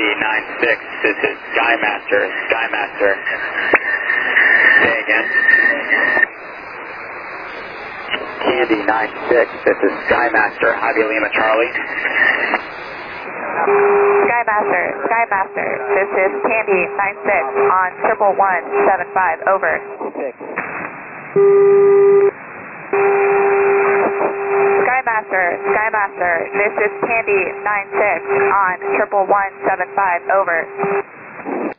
Candy 96, this is Skymaster. Skymaster. Say again. Candy 96, this is Skymaster. Javi Lima Charlie. Skymaster, this is Candy 96 on 11175, over. Skymaster, this is Candy 96 on 11175, over.